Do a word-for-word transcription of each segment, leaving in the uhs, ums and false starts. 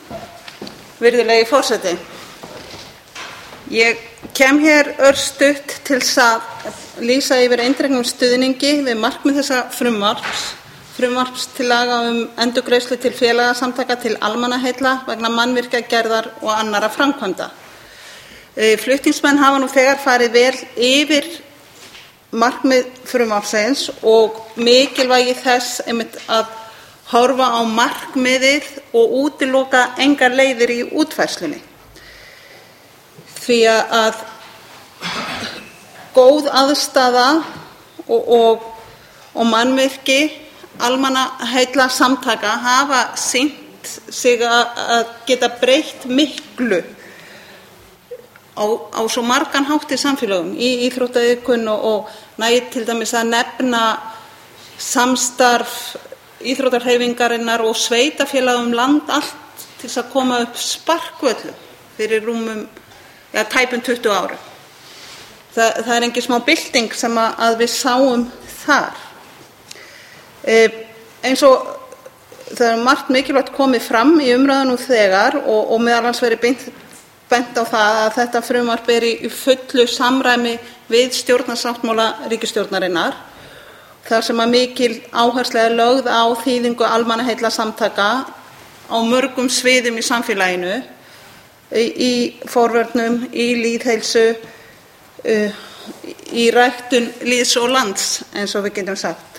Virðulegi forseti. Ég kem hér örstutt til að lýsa yfir eindregnum stuðningi við markmið þessa frumvarps, frumvarps til laga um endurgreiðslu til félagasamtaka til almannaheilla vegna mannvirkjagerðar og annarra framkvæmda. Flutningsmenn hafa nú þegar farið vel yfir markmið frumvarpsins og mikilvægi þess einmitt að horfa á markmiðið og útiloka engar leiðir í útfærslunni. Því að góð aðstaða og, og, og mannvirki almannaheilla samtaka hafa sýnt sig að geta breytt miklu á, á svo margan hátt í samfélögum, í íþróttaiðkun og, og nægir til dæmis að nefna samstarf íþróttahreyfingarinnar og sveitarfélaga um land allt til að koma upp sparkvöllum fyrir rúmum, ja, tæpum tuttugu árum. Það, það er engin smá bylting sem að, að við sáum þar. E, eins og það er margt mikilvægt komið fram í umræðunum þegar og, og meðal annars verið bent, bent á það að þetta frumvarp er í fullu samræmi við stjórnarsáttmála ríkisstjórnarinnar, þar sem að mikil áhersla er lögð á þýðingu almannaheilla samtaka á mörgum sviðum í samfélaginu, í, í forvörnum, í lýðheilsu, uh, í ræktun lýðs og lands, eins og við getum sagt.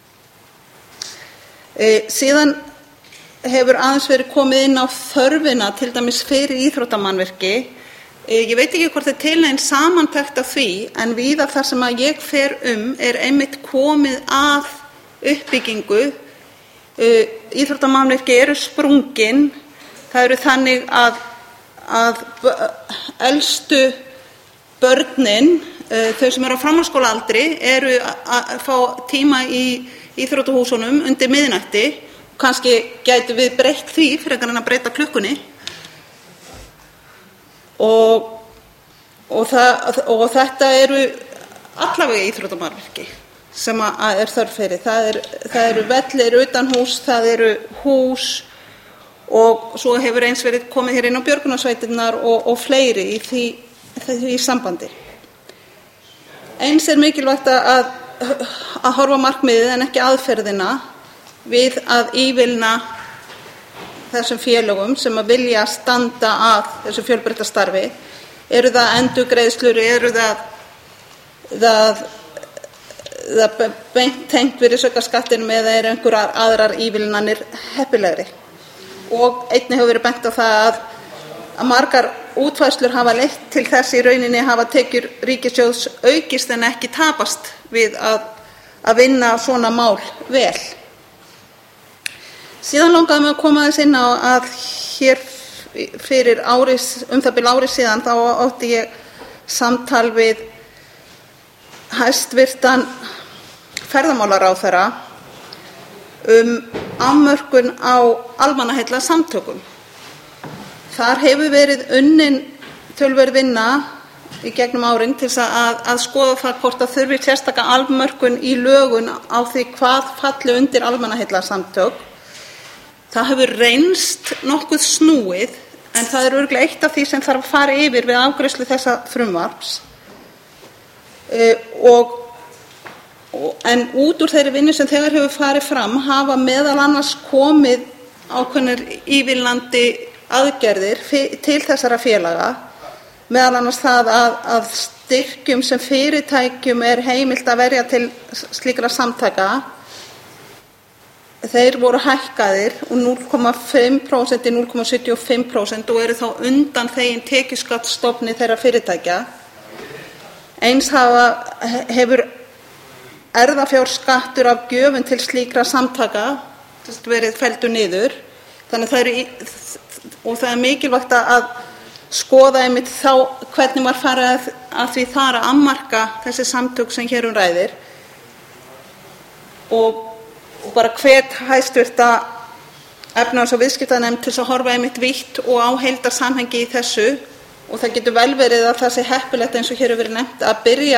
Uh, síðan hefur aðeins verið komið inn á þörfina til dæmis fyrir íþróttamannvirki. Ég veit ekki hvort það er til nein samantekt af því, en víða þar sem að ég fer um er einmitt komið að uppbyggingu. Íþróttamannvirki eru sprungin. Það eru þannig að, að elstu börnin, þau sem eru á framhaldsskólaaldri, eru að fá tíma í íþróttahúsunum undir miðnætti. Kannski gætu við breytt því frekar en að breyta klukkunni. Og, og, það, og þetta eru allavega íþróttamannvirki sem að er þörf fyrir. Það, er, það eru vellir utan hús, það eru hús og svo hefur eins verið komið hér inn á björgunarsveitirnar og, og fleiri í því, því sambandi. Eins er mikilvægt að, að horfa markmiðið en ekki aðferðina við að ívilna þessum félögum sem að vilja standa að þessu fjölbreytta starfi. Eru það endurgreiðslur, eru það, það, það beint tengt virðisaukaskattinum eða eru einhverjar aðrar ívilnanir heppilegri. Og einnig hefur verið bent á það að, að margar útfærslur hafa leitt til þess í rauninni hafa tekjur ríkissjóðs aukist en ekki tapast við að, að vinna svona mál vel. Síðan langaði mig að koma þess inn á að hér fyrir áris, um það bil ári síðan, þá átti ég samtal við hæstvirtan ferðamálaráðherra um afmörkun á almannaheilla samtökum. Þar hefur verið unnin töluverð vinna í gegnum árin til að, að skoða það hvort að þurfi sérstaka afmörkun í lögun á því hvað falli undir almannaheilla samtök. Það hefur reynst nokkuð snúið, en það er örugglega eitt af því sem þarf að fara yfir við afgreiðslu þessa frumvarps. E, og, og, en út úr þeirri vinnu sem þegar hefur farið fram hafa meðal annars komið ákveðnar ívilnandi aðgerðir til þessara félaga, meðal annars það að, að styrkjum sem fyrirtækjum er heimilt að verja til slíkra samtaka. Þeir voru hækkaðir úr núll komma fimm prósent í núll komma sjötíu og fimm prósent og eru þá undan þegin tekjuskattsstofni þeirra fyrirtækja. Eins hafa, hefur erfðafjárskattur af gjöfum til slíkra samtaka verið felldur niður. Þannig það eru, og það er mikilvægt að skoða einmitt þá hvernig var farið að, að því þar að afmarka þessi samtök sem hér um ræðir. Og og bara hvet hæstvirta efnahags- og viðskiptanefnd til að horfa einmitt vítt og á heildarsamhengi í þessu og það getur vel verið að það sé heppilegt eins og hér hefur verið nefnt að byrja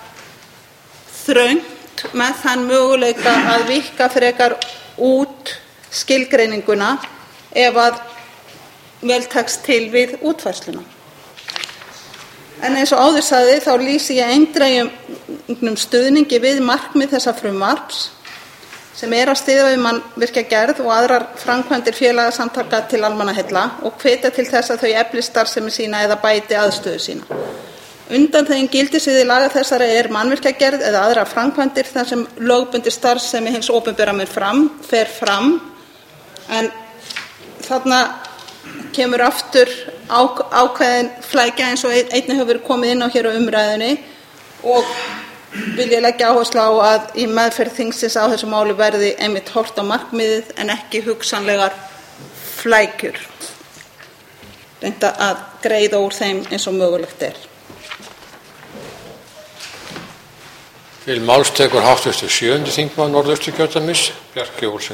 þröngt með þann möguleika að víkka frekar út skilgreininguna ef að vel tekst til við útfærsluna. En eins og áður sagði þá lýsi ég eindregnum stuðningi við markmið þessa frumvarps sem er að styðja við mannvirkjagerð og aðrar framkvæmdir félagasamtaka til almannaheilla og hvetja til þess að þau efli starfsemi sína eða bæti aðstöðu sína. Undanþegin gildissviði laga þessara er mannvirkjagerð eða aðrar framkvæmdir þar sem lögbundin starfsemi hins opinbera mun fram, fer fram, en þarna kemur aftur á, ákveðin flækja eins og einnig hefur verið komið inn á hér á umræðunni og vil ég leggja áherslu á að í meðferð þingsins á þessu máli verði einmitt horft á markmiðið en ekki hugsanlegar flækjur. Reynda að greiða úr þeim eins og mögulegt er. Til máls tekur háttvirtur sjöundi þingmaður Norðausturkjördæmis, Bjarkey Olsen